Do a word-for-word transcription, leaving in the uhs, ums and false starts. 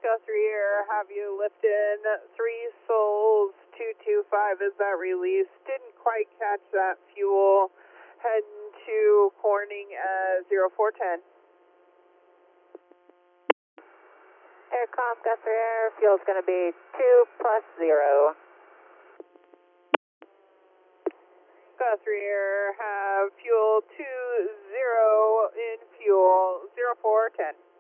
Guthrie Air, have you lifted three Souls two two five, is that release? Didn't quite catch that fuel. Heading to Corning at zero four ten. Aircom Guthrie Air, fuel's going to be two plus zero. Guthrie Air, have fuel two zero in fuel, zero four ten.